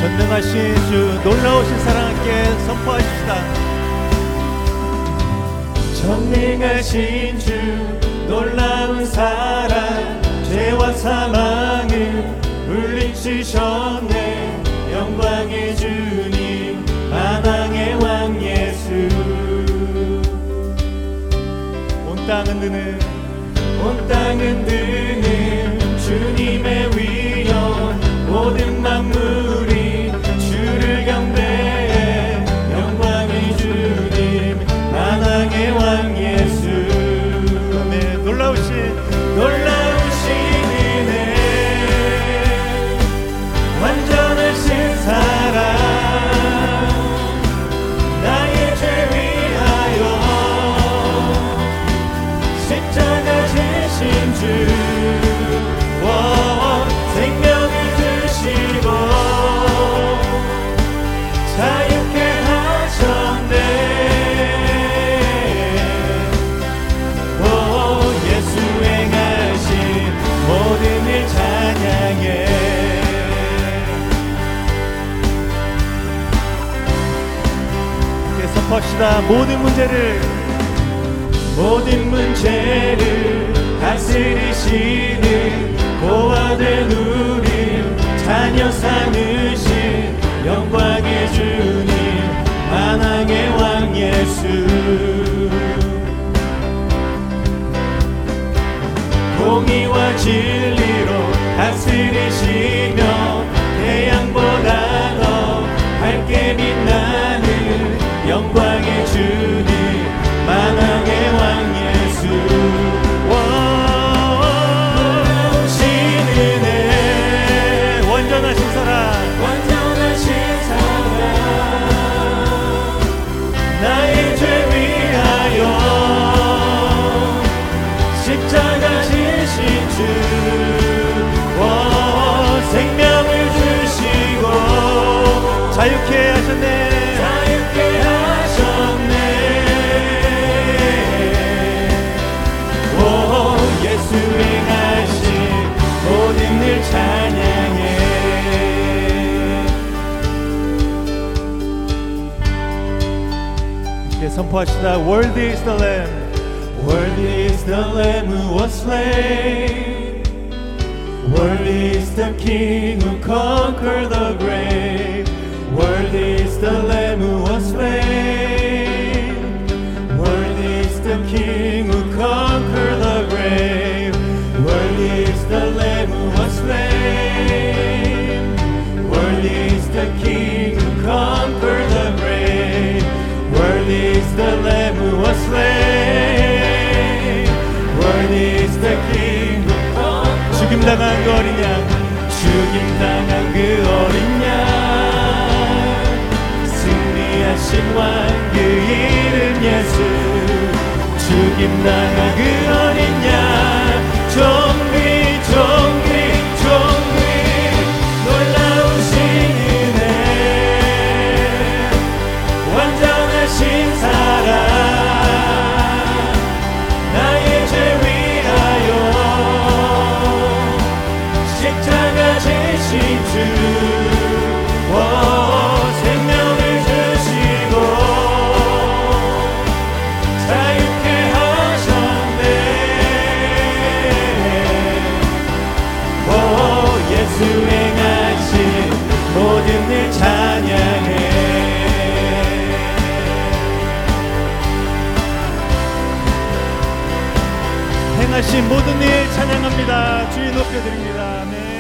전능하신 주, 놀라우신 사랑 함께 선포하십시다. 전능하신 주, 놀라운 사랑, 죄와 사망을 물리치셨네. 영광의 주님, 만왕의 왕 예수. 온 땅 흔드는 주님의 위엄, 모든 만물이 주를 경배해. 영광의 주님, 만왕의 왕 예수. 아멘. 놀라우신 은혜, 완전하신 사랑, 나의 죄 위하여 십자가 지신 주, 생명을 주시고 자유케 하셨네. 예수 행하신 모든 일 찬양해. 선포합시다. 모든 문제를 다스리시는 고아된 우리 자녀 삼으신 영광의 주님, 만왕의 왕 예수. 공의와 진리로 다스리시며 태양보다 더 밝게 빛나는 영광의 주님, 만왕의 왕 예수. 완전하신 사랑, 나의 죄 위하여 십자가 지신 주, 생명을 주시고 자유케 하셨네. 예수 행하신 모든 일 찬양해. 선포하시다. Worthy is the Lamb, worthy is the Lamb who was slain, worthy is the King who conquered the grave, worthy is the Lamb who was slain, worthy is the King who conquered the grave, worthy is the Lamb who was slain, worthy is the King who conquered the grave, worthy is the Lamb who was slain, worthy is the King who conquered. 죽임당한 그 어린 양, 죽임당한 그 어린 양, 승리하신 왕 그 이름 예수. 죽임당한 그 어린 양, 존귀 놀라우신 은혜, 완전하신 사랑, 나의 죄 위하여 십자가 지신 주, 생명을 주시고 자유케 하셨네. 예수 행하신 모든 일 찬양해. 행하신 모든 일 찬양합니다. 주의 높여드립니다. 아멘.